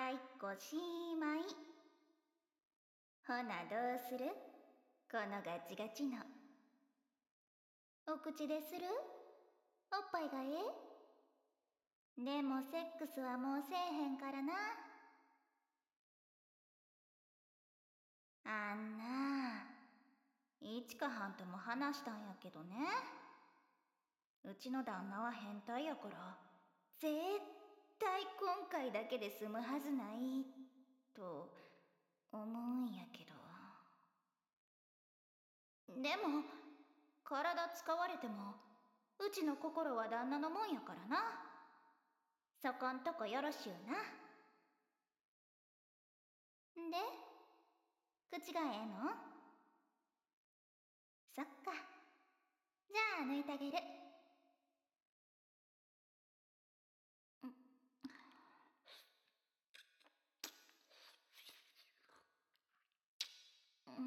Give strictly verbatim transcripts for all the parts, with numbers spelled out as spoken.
はい、ごしまい。ほなどうする？このガチガチの。お口でする？おっぱいがええ？でもセックスはもうせえへんからな。あんな、いちかはんとも話したんやけどね。うちの旦那は変態やから、絶対今回だけで済むはずないと思うんやけど。でも体使われてもうちの心は旦那のもんやからな。そこんとこよろしゅうな。んで、口がええの？そっか。じゃあ抜いてあげる。うん。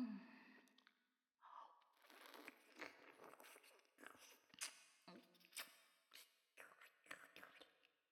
うん。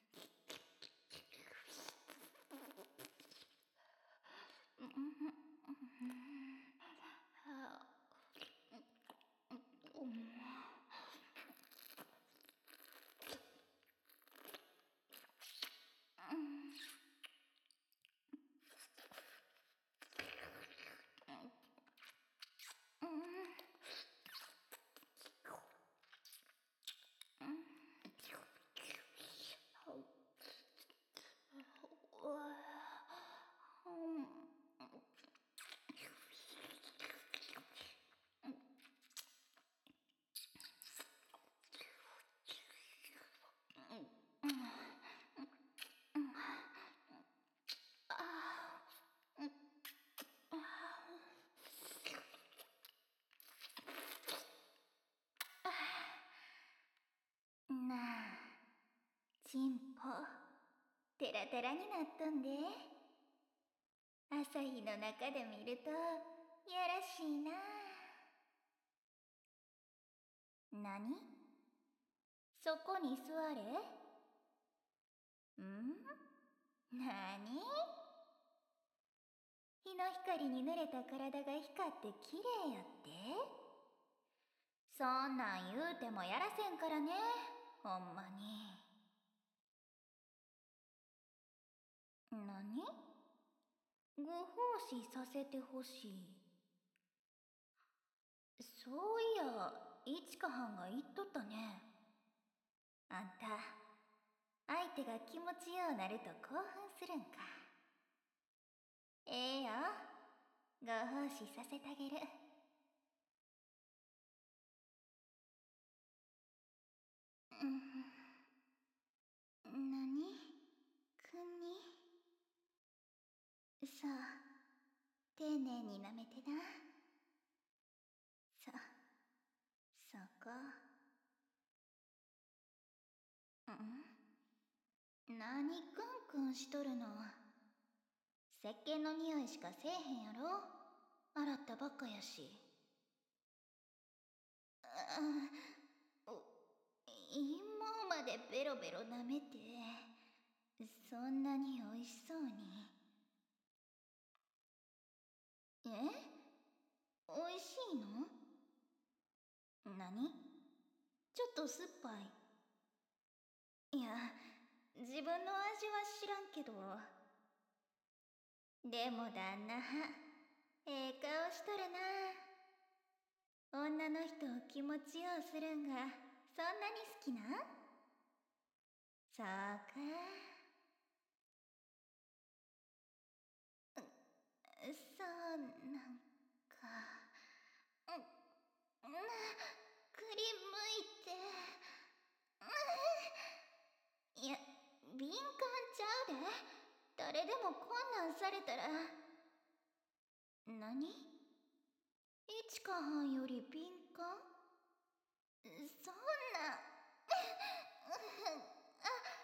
なあ、チンポ、テラテラになっとんで。朝日の中で見ると、やらしいな。なに？そこに座れ？ん？なに？日の光に濡れた体が光って綺麗やって？そんなん言うてもやらせんからね、ほんまに。なに？ご奉仕させてほしい。そういや、いちかはんが言っとったね。あんた、相手が気持ちようなると興奮するんか。ええよ、ご奉仕させてあげる。うん。なに？くに？そう、丁寧に舐めてな。そ、そこ。ん？なにクンクンしとるの？石鹸の匂いしかせえへんやろ？洗ったばっかやし。あ、お、陰毛までベロベロ舐めて、そんなにおいしそうに。え？おいしいの？なに？ちょっと酸っぱい。いや、自分の味は知らんけど。でも旦那はええ顔しとるな。女の人を気持ちようするんがそんなに好きなん？そうか。そうなんか。うん、な、くりむいて。いや、敏感ちゃうで。誰でもこんなんされたら。なに？いちかはんより敏感？そんな。あ、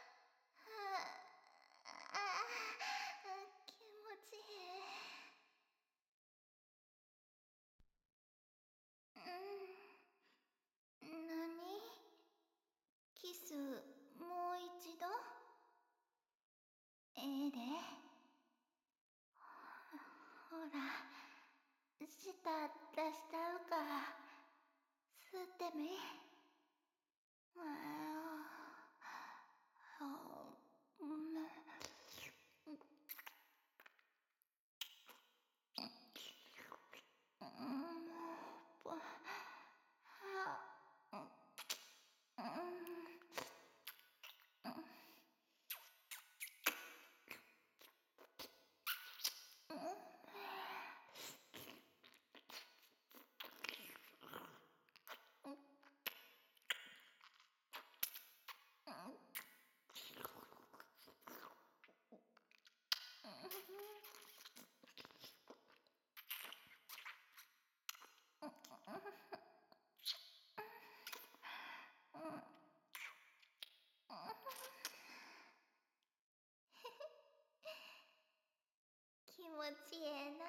あ、あ、気持ちいい。ん、なに？キスもう一度？ええで。 した出しちゃうか。吸ってみ。ああ、うん。気持ちええな。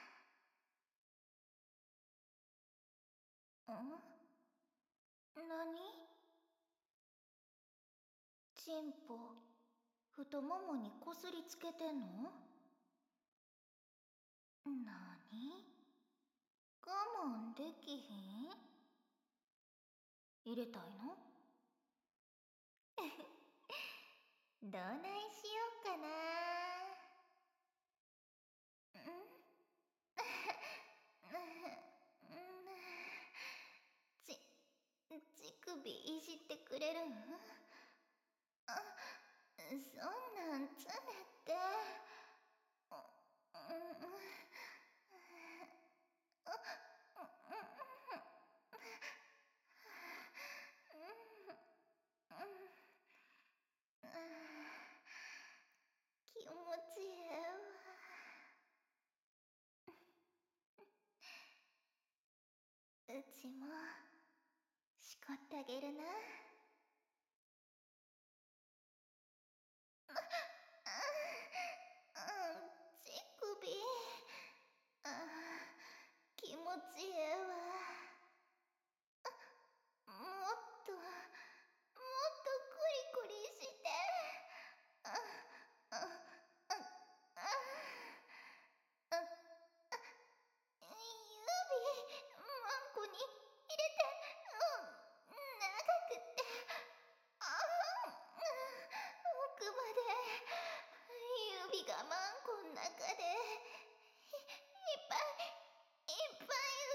ん？何？チンポ、太ももにこすりつけてんの？なに？我慢できひん？入れたいの？どないしようかな。ち、乳首いじってくれるん？あ、そんなんつねって。気持ちええわ。うちもしこってあげるな。乳首、あ、気持ちええわ。もっともっとクリクリして。あああああ指マンコに入れて、うん、長くってああ奥まで指がマンコん中でい、いっぱいいっぱい動いてる。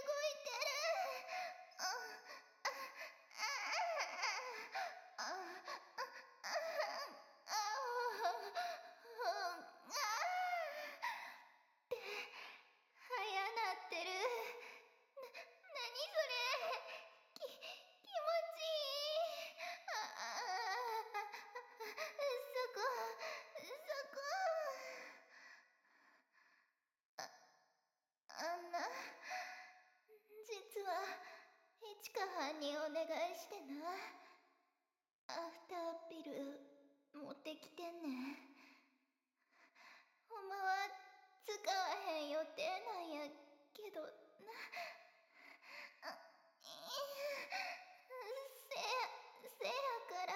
ああああああって早なってる。な、なにそれ。き、気持ちいい。ああ、そこ、そこ。あ、あんな、実はいちかはんにお願いしてな。アフターピル持ってきてんねん。ほんまは使わへん予定なんやけどな。あ、いせや、せやから。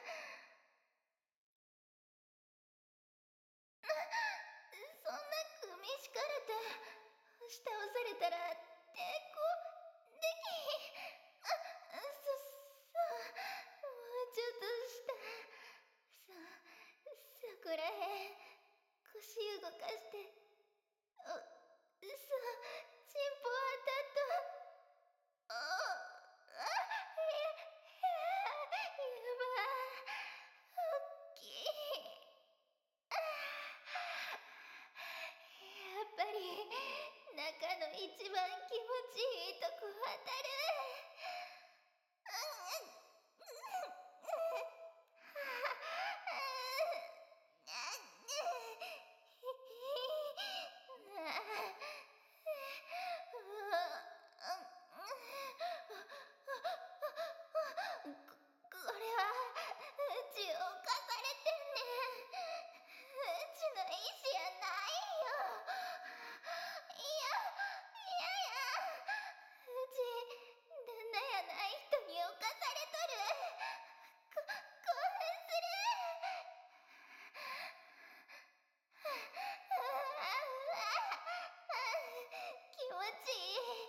そんな組敷かれて押し倒されたら抵抗できひん。あ、そ、そうもうちょっとしたそ、そこらへん腰動かして。お、そう、チンポ当たっと。お、あ、や、やば、おっきい。やっぱり中の一番気持ちいいとこ当たる。こ、これはうちを犯されてんねん。うちの意思やないよ。いや、いやや。うち旦那やない人に侵されとる。こ、興奮する。気持ちいい。